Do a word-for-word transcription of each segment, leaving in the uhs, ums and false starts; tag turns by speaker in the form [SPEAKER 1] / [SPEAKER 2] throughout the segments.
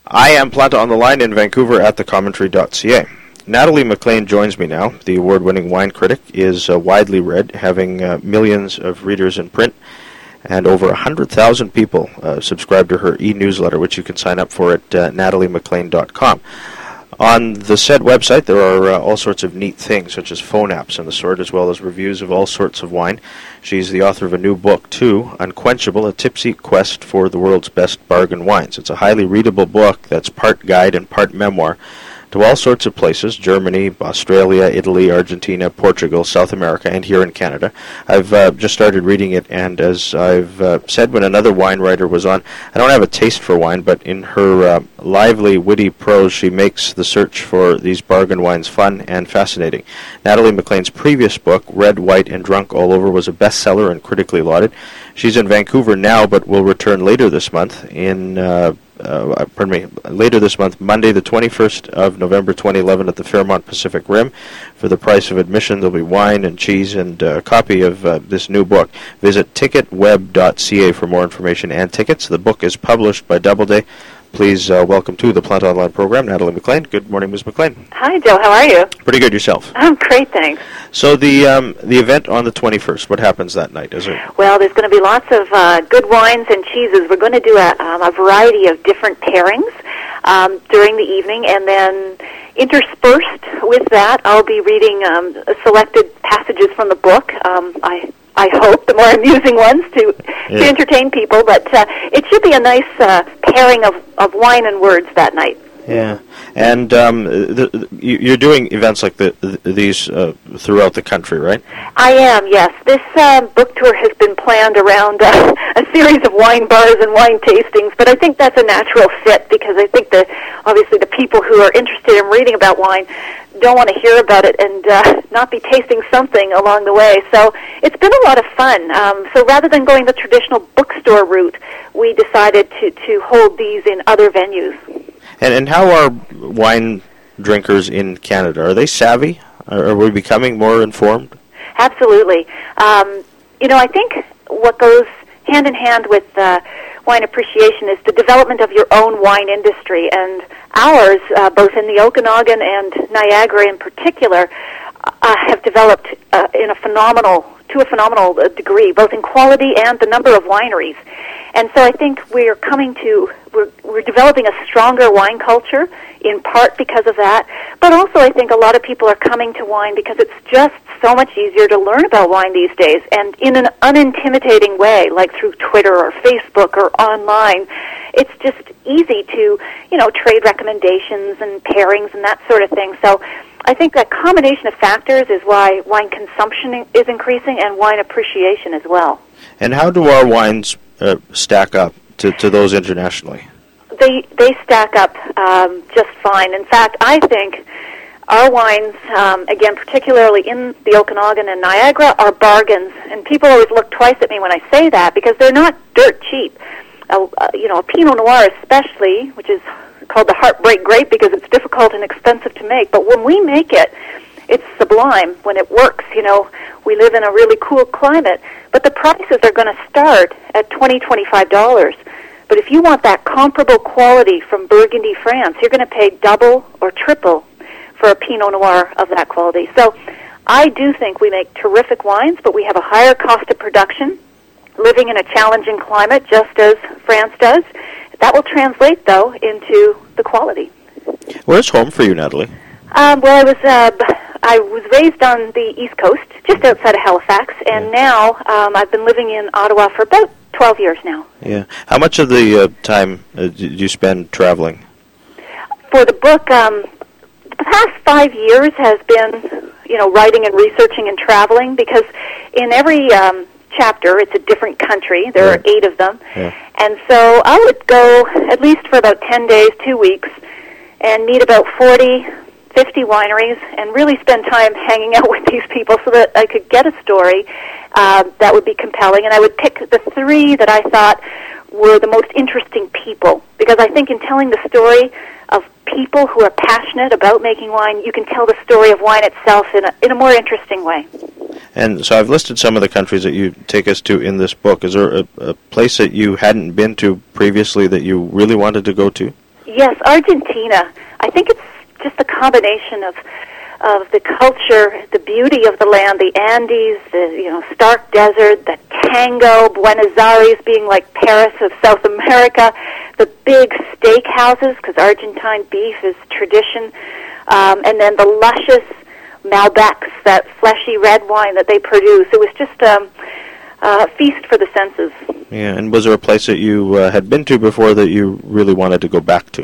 [SPEAKER 1] I am Planta on the line in Vancouver at the commentary dot c a. Natalie MacLean joins me now. The award-winning wine critic is uh, widely read, having uh, millions of readers in print, and over one hundred thousand people uh, subscribe to her e-newsletter, which you can sign up for at uh, natalie maclean dot com. On the said website, there are uh, all sorts of neat things, such as phone apps and the sort, as well as reviews of all sorts of wine. She's the author of a new book, too, Unquenchable, A Tipsy Quest for the World's Best Bargain Wines. It's a highly readable book that's part guide and part memoir to all sorts of places: Germany, Australia, Italy, Argentina, Portugal, South America, and here in Canada. I've uh, just started reading it, and as I've uh, said when another wine writer was on, I don't have a taste for wine, but in her uh, lively, witty prose, she makes the search for these bargain wines fun and fascinating. Natalie MacLean's previous book, Red, White, and Drunk All Over, was a bestseller and critically lauded. She's in Vancouver now, but will return later this month in... Uh, Uh, pardon me, later this month, Monday the twenty-first of November twenty eleven at the Fairmont Pacific Rim. For the price of admission, there'll be wine and cheese and uh, a copy of uh, this new book. Visit ticket web dot c a for more information and tickets. The book is published by Doubleday. Please uh, welcome to the Planta Online program, Natalie MacLean. Good morning, Miz MacLean.
[SPEAKER 2] Hi, Joe. How are you?
[SPEAKER 1] Pretty good. Yourself?
[SPEAKER 2] I'm great, thanks.
[SPEAKER 1] So the um, the event on the twenty-first, what happens that night? Is it?
[SPEAKER 2] Well, there's going to be lots of uh, good wines and cheeses. We're going to do a, um, a variety of different pairings um, during the evening, and then interspersed with that, I'll be reading um, selected passages from the book. Um, I I hope the more amusing ones to, yeah. to entertain people, but uh, it should be a nice uh, pairing of, of wine and words that night.
[SPEAKER 1] Yeah, and um, the, the, you're doing events like the, the, these uh, throughout the country, right?
[SPEAKER 2] I am, yes. This uh, book tour has been planned around uh, a series of wine bars and wine tastings, but I think that's a natural fit because I think that obviously the people who are interested in reading about wine don't want to hear about it and uh, not be tasting something along the way. So it's been a lot of fun. Um, so rather than going the traditional bookstore route, we decided to, to hold these in other venues.
[SPEAKER 1] And and how are wine drinkers in Canada? Are they savvy? Are we becoming more informed?
[SPEAKER 2] Absolutely. Um, you know, I think what goes hand in hand with uh, wine appreciation is the development of your own wine industry, and ours, uh, both in the Okanagan and Niagara in particular, uh, have developed uh, in a phenomenal, to a phenomenal degree, both in quality and the number of wineries. And so I think we're coming to, we're, we're developing a stronger wine culture, in part because of that, but also I think a lot of people are coming to wine because it's just so much easier to learn about wine these days, and in an unintimidating way, like through Twitter or Facebook or online. It's just easy to, you know, trade recommendations and pairings and that sort of thing. So I think that combination of factors is why wine consumption is increasing and wine appreciation as well.
[SPEAKER 1] And how do our wines uh, stack up to, to those internationally?
[SPEAKER 2] They they stack up um, just fine. In fact, I think our wines, um, again, particularly in the Okanagan and Niagara, are bargains. And people always look twice at me when I say that because they're not dirt cheap. Uh, uh, you know, a Pinot Noir especially, which is called the Heartbreak Grape because it's difficult and expensive to make. But when we make it, it's sublime when it works. You know, we live in a really cool climate. But the prices are going to start at twenty dollars, twenty-five dollars. But if you want that comparable quality from Burgundy, France, you're going to pay double or triple for a Pinot Noir of that quality. So I do think we make terrific wines, but we have a higher cost of production, living in a challenging climate, just as France does. That will translate, though, into the quality.
[SPEAKER 1] Where's home for you, Natalie?
[SPEAKER 2] Um, well, I was uh, I was raised on the East Coast, just outside of Halifax, and yeah. now um, I've been living in Ottawa for about twelve years now.
[SPEAKER 1] Yeah. How much of the uh, time uh, did you spend traveling?
[SPEAKER 2] For the book, um, the past five years has been, you know, writing and researching and traveling, because in every um, chapter it's a different country. There yeah. are eight of them. Yeah. And so I would go at least for about ten days, two weeks, and meet about forty, fifty wineries and really spend time hanging out with these people so that I could get a story uh, that would be compelling. And I would pick the three that I thought were the most interesting people, because I think in telling the story of people who are passionate about making wine, you can tell the story of wine itself in a, in a more interesting way.
[SPEAKER 1] And so I've listed some of the countries that you take us to in this book. Is there a, a place that you hadn't been to previously that you really wanted to go to?
[SPEAKER 2] Yes, Argentina. I think it's just a combination of of the culture, the beauty of the land, the Andes, the you know stark desert, the tango, Buenos Aires being like Paris of South America, the big steak houses because Argentine beef is tradition, um, and then the luscious Malbecs, that fleshy red wine that they produce. It was just um, a feast for the senses.
[SPEAKER 1] Yeah, and was there a place that you uh, had been to before that you really wanted to go back to?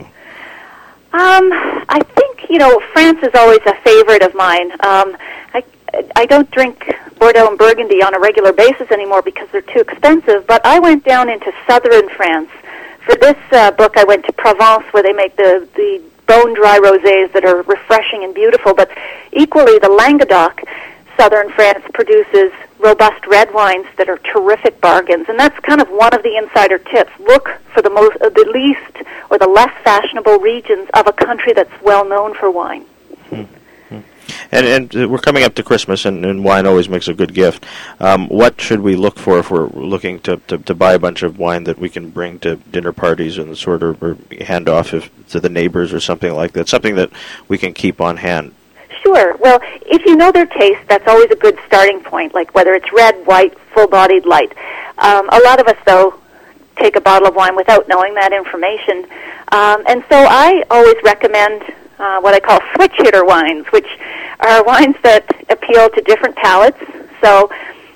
[SPEAKER 2] Um, I think, you know, France is always a favorite of mine. Um, I, I don't drink Bordeaux and Burgundy on a regular basis anymore because they're too expensive, but I went down into southern France. For this uh, book, I went to Provence, where they make the, the bone-dry rosés that are refreshing and beautiful, but equally the Languedoc, southern France, produces robust red wines that are terrific bargains, and that's kind of one of the insider tips. Look for the most, uh, the least or the less fashionable regions of a country that's well known for wine.
[SPEAKER 1] Hmm. Hmm. And, and uh, we're coming up to Christmas, and, and wine always makes a good gift. Um, what should we look for if we're looking to, to, to buy a bunch of wine that we can bring to dinner parties and sort of or hand off if, to the neighbors or something like that, something that we can keep on hand?
[SPEAKER 2] Sure. Well, if you know their taste, that's always a good starting point, like whether it's red, white, full-bodied, light. Um, a lot of us, though, take a bottle of wine without knowing that information. Um, and so I always recommend uh, what I call switch hitter wines, which are wines that appeal to different palates. So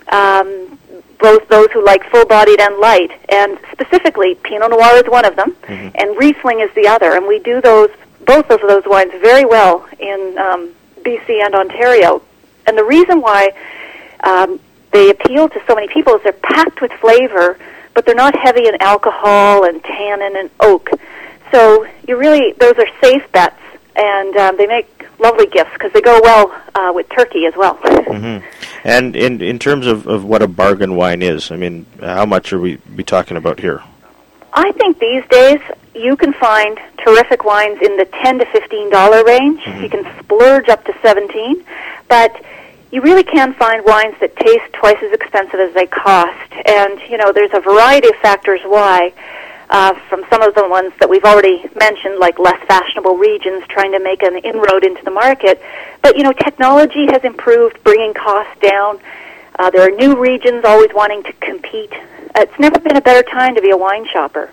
[SPEAKER 2] um, both those who like full-bodied and light. And specifically, Pinot Noir is one of them, mm-hmm. and Riesling is the other. And we do those both of those wines very well in um, B C and Ontario. And the reason why um, they appeal to so many people is they're packed with flavor, but they're not heavy in alcohol and tannin and oak. So you really, those are safe bets, and um, they make lovely gifts because they go well uh, with turkey as well.
[SPEAKER 1] Mm-hmm. And in in terms of, of what a bargain wine is, I mean, how much are we be talking about here?
[SPEAKER 2] I think these days you can find terrific wines in the ten to fifteen dollar range. Mm-hmm. You can splurge up to seventeen, but you really can find wines that taste twice as expensive as they cost. And, you know, there's a variety of factors why, uh, from some of the ones that we've already mentioned, like less fashionable regions trying to make an inroad into the market. But, you know, technology has improved, bringing costs down. Uh, there are new regions always wanting to compete. It's never been a better time to be a wine shopper.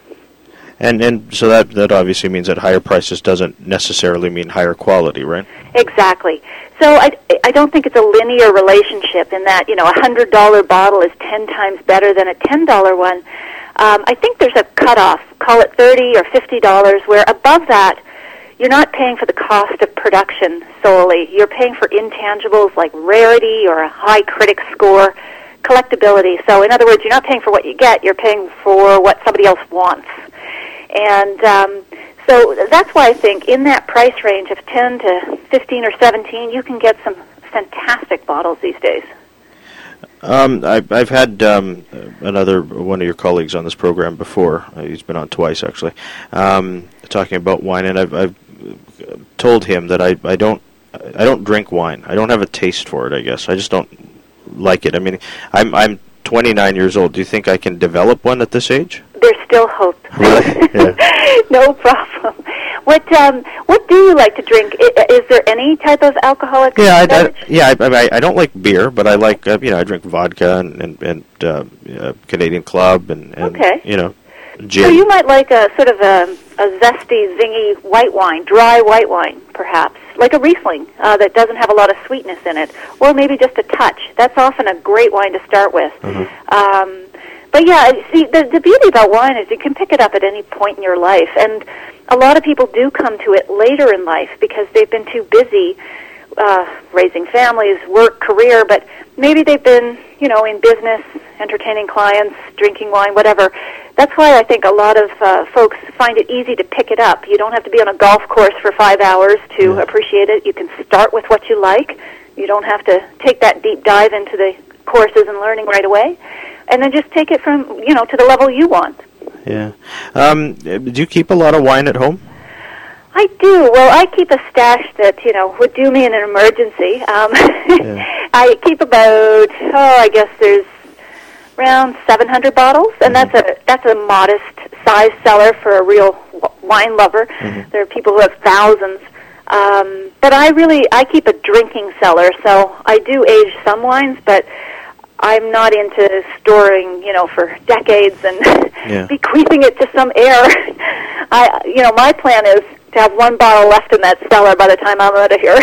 [SPEAKER 1] And and so that, that obviously means that higher prices doesn't necessarily mean higher quality, right?
[SPEAKER 2] Exactly. So I, I don't think it's a linear relationship in that, you know, a one hundred dollar bottle is ten times better than a ten dollar one. Um, I think there's a cutoff, call it thirty dollars or fifty dollars, where above that, you're not paying for the cost of production solely. You're paying for intangibles like rarity or a high critic score, collectability. So in other words, you're not paying for what you get, you're paying for what somebody else wants. And um, so that's why I think in that price range of ten to fifteen or seventeen, you can get some fantastic bottles these days.
[SPEAKER 1] Um, I, I've had um, another one of your colleagues on this program before. Uh, he's been on twice, actually, um, talking about wine, and I've, I've told him that I, I don't I don't drink wine. I don't have a taste for it, I guess. I just don't like it. I mean, I'm I'm twenty-nine years old. Do you think I can develop one at this age?
[SPEAKER 2] There's still hope.
[SPEAKER 1] Really? Yeah.
[SPEAKER 2] No problem. What um what do you like to drink? I, is there any type of alcoholic
[SPEAKER 1] yeah,
[SPEAKER 2] beverage?
[SPEAKER 1] I, I, yeah, I, I, I don't like beer, but I like uh, you know I drink vodka and and, and uh, uh, Canadian Club and, and
[SPEAKER 2] okay.
[SPEAKER 1] you know gin.
[SPEAKER 2] So you might like a sort of a, a zesty, zingy white wine, dry white wine, perhaps, like a Riesling uh, that doesn't have a lot of sweetness in it, or maybe just a touch. That's often a great wine to start with. Mm-hmm. Um, but yeah, see, the, the beauty about wine is you can pick it up at any point in your life, and a lot of people do come to it later in life because they've been too busy uh, raising families, work, career, but maybe they've been, you know, in business, entertaining clients, drinking wine, whatever. That's why I think a lot of uh, folks find it easy to pick it up. You don't have to be on a golf course for five hours to yeah. appreciate it. You can start with what you like. You don't have to take that deep dive into the courses and learning right away. And then just take it from, you know, to the level you want.
[SPEAKER 1] Yeah. Um, do you keep a lot of wine at home?
[SPEAKER 2] I do. Well, I keep a stash that, you know, would do me in an emergency. Um, yeah. I keep about, oh, I guess there's around seven hundred bottles, and mm-hmm. that's a that's a modest size cellar for a real w- wine lover. Mm-hmm. There are people who have thousands. Um, but I really, I keep a drinking cellar, so I do age some wines, but I'm not into storing, you know, for decades and yeah. bequeathing it to some heir. I, you know, my plan is to have one bottle left in that cellar by the time I'm out of here.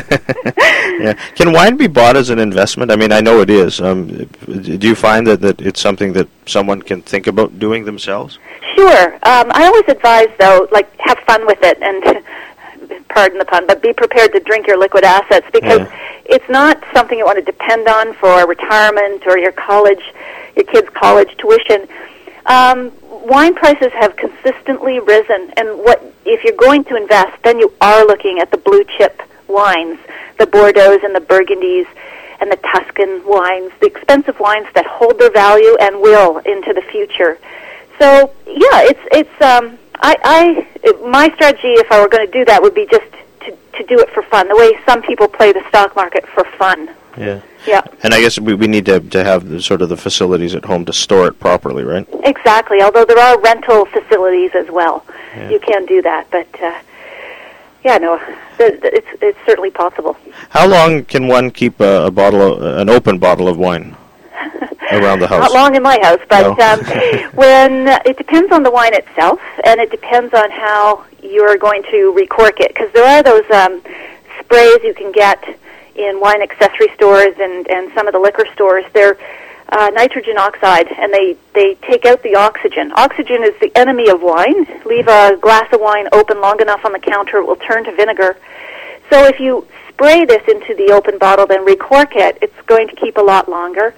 [SPEAKER 1] Yeah. Can wine be bought as an investment? I mean, I know it is. Um, do you find that, that it's something that someone can think about doing themselves?
[SPEAKER 2] Sure. Um, I always advise, though, like, have fun with it, and pardon the pun, but be prepared to drink your liquid assets, because yeah. it's not something you want to depend on for retirement or your college, your kids' college tuition. Um, wine prices have consistently risen, and what if you're going to invest, then you are looking at the blue chip wines, the Bordeaux and the Burgundies and the Tuscan wines, the expensive wines that hold their value and will into the future. So yeah, it's it's um, I, I it, my strategy, if I were going to do that, would be just to to do it for fun, the way some people play the stock market for fun.
[SPEAKER 1] Yeah.
[SPEAKER 2] Yeah.
[SPEAKER 1] And I guess we, we need to to have the, sort of the facilities at home to store it properly, right?
[SPEAKER 2] Exactly. Although there are rental facilities as well, yeah. you can do that. But uh, yeah, no, th- th- it's it's certainly possible.
[SPEAKER 1] How long can one keep a, a bottle, of, an open bottle of wine around the house?
[SPEAKER 2] Not long in my house, but
[SPEAKER 1] no.
[SPEAKER 2] um, when uh, it depends on the wine itself, and it depends on how you're going to recork it, because there are those um, sprays you can get in wine accessory stores and, and some of the liquor stores. They're uh, nitrogen oxide, and they, they take out the oxygen. Oxygen is the enemy of wine. Leave a glass of wine open long enough on the counter, it will turn to vinegar. So if you spray this into the open bottle, then recork it, it's going to keep a lot longer.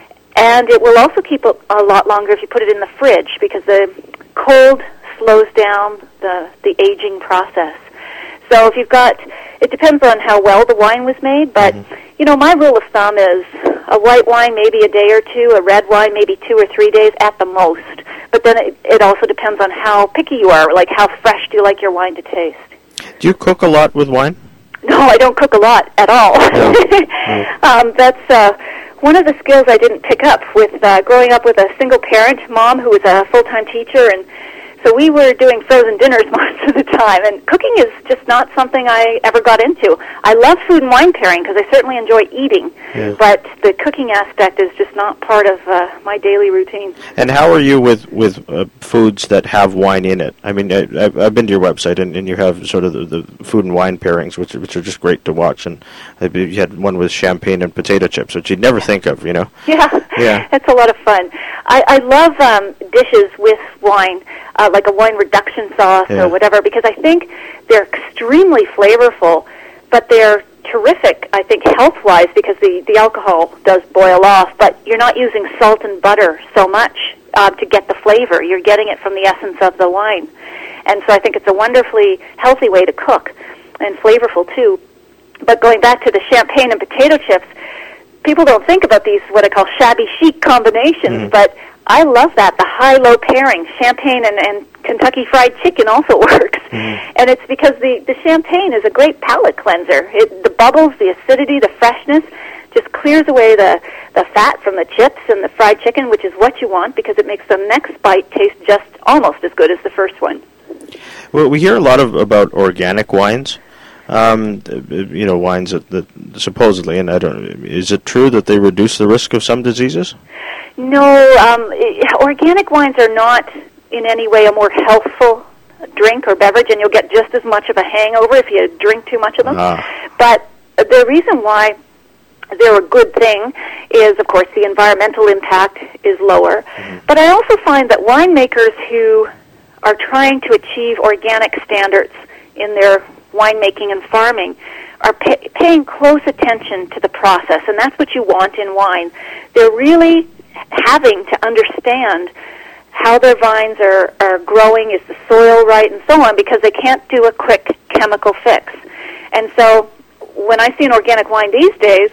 [SPEAKER 2] And it will also keep a, a lot longer if you put it in the fridge, because the cold slows down the, the aging process. So if you've got, it depends on how well the wine was made, but, mm-hmm. you know, my rule of thumb is a white wine maybe a day or two, a red wine maybe two or three days at the most. But then it, it also depends on how picky you are, like how fresh do you like your wine to taste.
[SPEAKER 1] Do you cook a lot with wine?
[SPEAKER 2] No, I don't cook a lot at all.
[SPEAKER 1] No. Mm.
[SPEAKER 2] um, that's uh, one of the skills I didn't pick up with uh, growing up with a single-parent mom who was a full-time teacher, and so we were doing frozen dinners most of the time, and cooking is just not something I ever got into. I love food and wine pairing because I certainly enjoy eating, yeah. but the cooking aspect is just not part of uh, my daily routine.
[SPEAKER 1] And how are you with, with uh, foods that have wine in it? I mean, I, I've been to your website, and, and you have sort of the, the food and wine pairings, which, which are just great to watch, and you had one with champagne and potato chips, which you'd never think of, you know?
[SPEAKER 2] Yeah,
[SPEAKER 1] yeah.
[SPEAKER 2] That's a lot of fun. I, I love um, dishes with wine, uh, like a wine reduction sauce yeah. or whatever, because I think they're extremely flavorful, but they're terrific, I think, health-wise, because the, the alcohol does boil off, but you're not using salt and butter so much uh, to get the flavor. You're getting it from the essence of the wine. And so I think it's a wonderfully healthy way to cook, and flavorful, too. But going back to the champagne and potato chips, people don't think about these, what I call shabby chic combinations, mm. but I love that, the high-low pairing. Champagne and, and Kentucky Fried Chicken also works. Mm. And it's because the, the champagne is a great palate cleanser. It, the bubbles, the acidity, the freshness just clears away the, the fat from the chips and the fried chicken, which is what you want, because it makes the next bite taste just almost as good as the first one.
[SPEAKER 1] Well, we hear a lot of about organic wines. Um, you know, wines that, that supposedly, and I don't, is it true that they reduce the risk of some diseases?
[SPEAKER 2] No, um, organic wines are not in any way a more healthful drink or beverage, and you'll get just as much of a hangover if you drink too much of them. Ah. But the reason why they're a good thing is, of course, the environmental impact is lower. Mm-hmm. But I also find that winemakers who are trying to achieve organic standards in their winemaking and farming are pay, paying close attention to the process, and that's what you want in wine. They're really having to understand how their vines are, are growing, is the soil right, and so on, because they can't do a quick chemical fix. And so when I see an organic wine these days,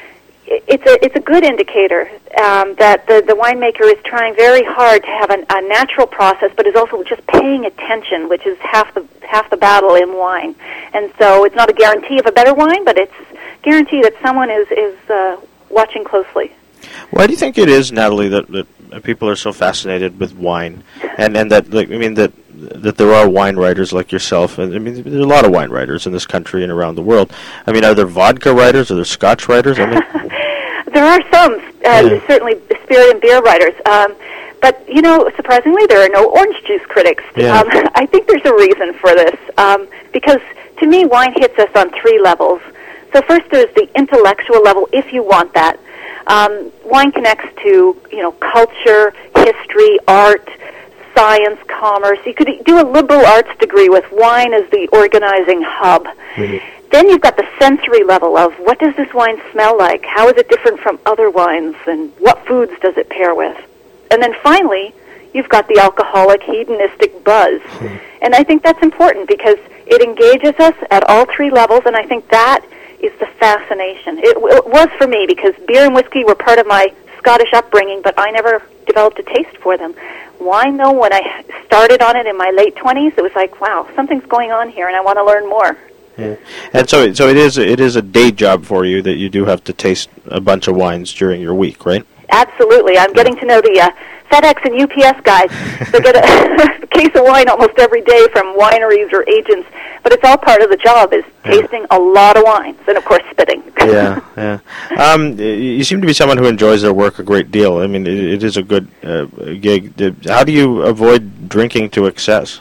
[SPEAKER 2] it's a it's a good indicator um, that the, the winemaker is trying very hard to have an, a natural process, but is also just paying attention, which is half the half the battle in wine. And so it's not a guarantee of a better wine, but it's guarantee that someone is is uh, watching closely.
[SPEAKER 1] Why do you think it is, Natalie, that, that people are so fascinated with wine, and and that like I mean that that there are wine writers like yourself, and I mean, there's a lot of wine writers in this country and around the world. I mean, are there vodka writers? Are there Scotch writers? I mean,
[SPEAKER 2] there are some, uh,
[SPEAKER 1] yeah.
[SPEAKER 2] certainly spirit and beer writers. Um, but, you know, surprisingly, there are no orange juice critics.
[SPEAKER 1] Yeah.
[SPEAKER 2] Um, I think there's a reason for this, um, because to me, wine hits us on three levels. So first there's the intellectual level, if you want that. Um, wine connects to, you know, culture, history, art, science, commerce. You could do a liberal arts degree with wine as the organizing hub.
[SPEAKER 1] Mm-hmm.
[SPEAKER 2] Then you've got the sensory level of what does this wine smell like? How is it different from other wines? And what foods does it pair with? And then finally, you've got the alcoholic, hedonistic buzz. Mm-hmm. And I think that's important because it engages us at all three levels, and I think that is the fascination. It, it was for me because beer and whiskey were part of my Scottish upbringing, but I never developed a taste for them. Wine, though, when I started on it in my late twenties, it was like, wow, something's going on here, and I want to learn more.
[SPEAKER 1] Yeah. And so, so it is. It is a day job for you that you do have to taste a bunch of wines during your week, right?
[SPEAKER 2] Absolutely. I'm getting to know the uh, FedEx and U P S guys. They get a, a case of wine almost every day from wineries or agents, but it's all part of the job, is tasting yeah. a lot of wines and, of course, spitting.
[SPEAKER 1] yeah, yeah. Um, you seem to be someone who enjoys their work a great deal. I mean, it, it is a good uh, gig. How do you avoid drinking to excess?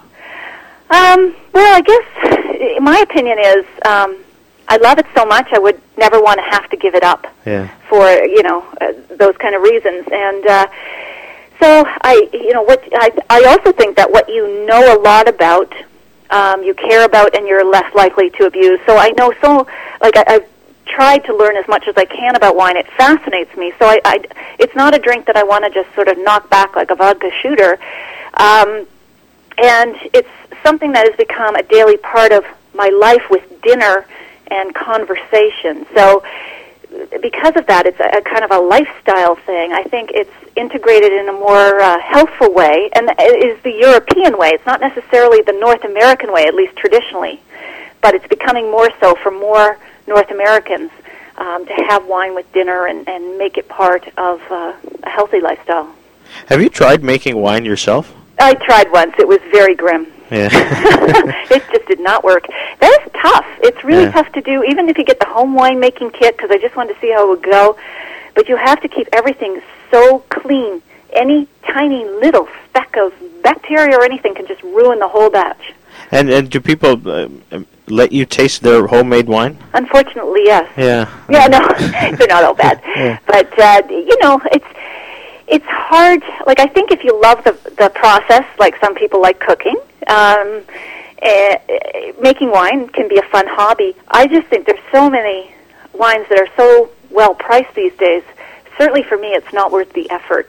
[SPEAKER 2] Um, well, I guess my opinion is um, I love it so much I would never want to have to give it up
[SPEAKER 1] yeah.
[SPEAKER 2] for, you know, uh, those kind of reasons. And uh, so I, you know, what I, I also think that what you know a lot about, um, you care about, and you're less likely to abuse. So I know so, like I, I've tried to learn as much as I can about wine. It fascinates me. So I, I it's not a drink that I want to just sort of knock back like a vodka shooter. Um, and it's something that has become a daily part of my life with dinner and conversation. So because of that, it's a, a kind of a lifestyle thing. I think it's integrated in a more uh, healthful way, and it is the European way. It's not necessarily the North American way, at least traditionally, but it's becoming more so for more North Americans um, to have wine with dinner and, and make it part of uh, a healthy lifestyle.
[SPEAKER 1] Have you tried making wine yourself?
[SPEAKER 2] I tried once. It was very grim.
[SPEAKER 1] Yeah.
[SPEAKER 2] It just did not work. That is tough. It's really
[SPEAKER 1] yeah.
[SPEAKER 2] tough to do, even if you get the home winemaking kit, because I just wanted to see how it would go. But you have to keep everything so clean. Any tiny little speck of bacteria or anything can just ruin the whole batch.
[SPEAKER 1] And and do people uh, let you taste their homemade wine?
[SPEAKER 2] Unfortunately, yes.
[SPEAKER 1] Yeah.
[SPEAKER 2] Yeah, no, they're not all bad.
[SPEAKER 1] Yeah.
[SPEAKER 2] But, uh, you know, it's it's hard. Like, I think if you love the the process, like some people like cooking, um, uh, making wine can be a fun hobby. I just think there's so many wines that are so well priced these days. Certainly for me, it's not worth the effort.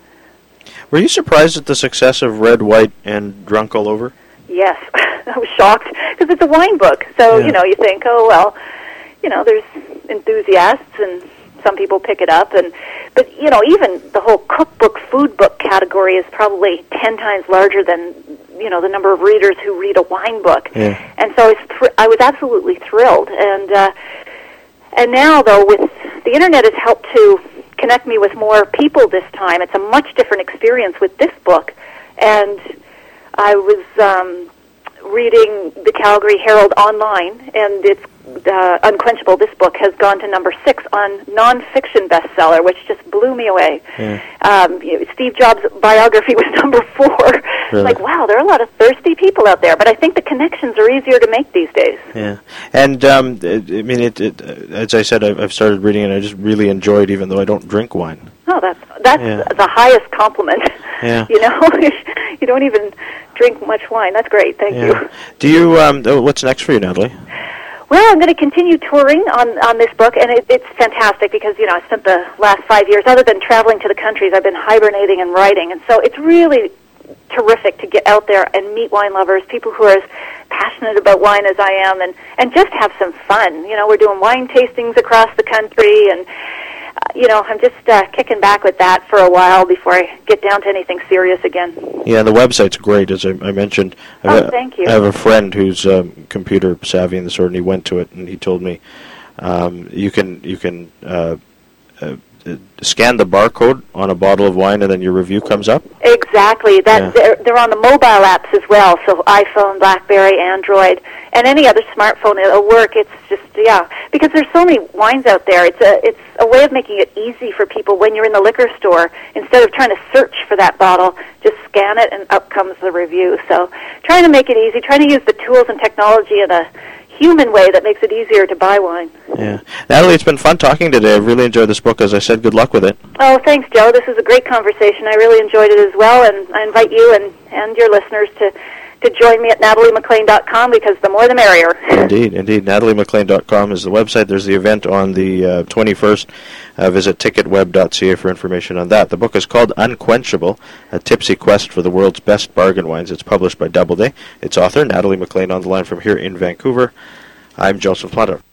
[SPEAKER 1] Were you surprised at the success of Red, White, and Drunk All Over?
[SPEAKER 2] Yes, I was shocked because it's a wine book. So,
[SPEAKER 1] yeah.
[SPEAKER 2] you know, you think, oh, well, you know, there's enthusiasts and some people pick it up. and But, you know, even the whole cookbook, food book category is probably ten times larger than, you know, the number of readers who read a wine book.
[SPEAKER 1] Yeah.
[SPEAKER 2] And so I was, thr- I was absolutely thrilled. And, uh, and now, though, with the Internet has helped to connect me with more people this time. It's a much different experience with this book. And I was um, reading the Calgary Herald online, and it's uh, Unquenchable. This book has gone to number six on nonfiction bestseller, which just blew me away.
[SPEAKER 1] Yeah.
[SPEAKER 2] Um, you know, Steve Jobs' biography was number four.
[SPEAKER 1] Really?
[SPEAKER 2] Like, wow, there are a lot of thirsty people out there, but I think the connections are easier to make these days.
[SPEAKER 1] Yeah, and um, it, I mean, it, it, as I said, I've, I've started reading it, and I just really enjoyed, even though I don't drink wine.
[SPEAKER 2] Oh, that's that's
[SPEAKER 1] yeah.
[SPEAKER 2] the highest compliment.
[SPEAKER 1] Yeah.
[SPEAKER 2] You know, you don't even drink much wine. That's great. Thank
[SPEAKER 1] yeah.
[SPEAKER 2] you.
[SPEAKER 1] Do you? Um, oh, what's next for you, Natalie?
[SPEAKER 2] Well, I'm going to continue touring on, on this book, and it, it's fantastic because, you know, I spent the last five years, other than traveling to the countries, I've been hibernating and writing, and so it's really terrific to get out there and meet wine lovers, people who are as passionate about wine as I am, and, and just have some fun. You know, we're doing wine tastings across the country, and, uh, you know, I'm just uh, kicking back with that for a while before I get down to anything serious again.
[SPEAKER 1] Yeah, the website's great, as I, I mentioned. I
[SPEAKER 2] Oh,
[SPEAKER 1] have,
[SPEAKER 2] thank you.
[SPEAKER 1] I have a friend who's um, computer savvy in the sort, and he went to it, and he told me um, you can you can uh, uh, scan the barcode on a bottle of wine and then your review comes up?
[SPEAKER 2] Exactly. That
[SPEAKER 1] Yeah.
[SPEAKER 2] they're, they're on the mobile apps as well, so iPhone, BlackBerry, Android, and any other smartphone. It'll work. It's just, yeah, because there's so many wines out there. It's a it's a way of making it easy for people when you're in the liquor store. Instead of trying to search for that bottle, just scan it and up comes the review. So trying to make it easy, trying to use the tools and technology in a human way that makes it easier to buy wine.
[SPEAKER 1] Yeah. Natalie, it's been fun talking today. I've really enjoyed this book. As I said, good luck with it.
[SPEAKER 2] Oh, thanks, Joe. This was a great conversation. I really enjoyed it as well, and I invite you and, and your listeners to, to join me at natalie mclean dot com, because the more the merrier.
[SPEAKER 1] Indeed, indeed. natalie mclean dot com is the website. There's the event on the uh, twenty-first. Uh, visit ticket web dot c a for information on that. The book is called Unquenchable, A Tipsy Quest for the World's Best Bargain Wines. It's published by Doubleday. Its author, Natalie McLean, on the line from here in Vancouver. I'm Joseph Planta.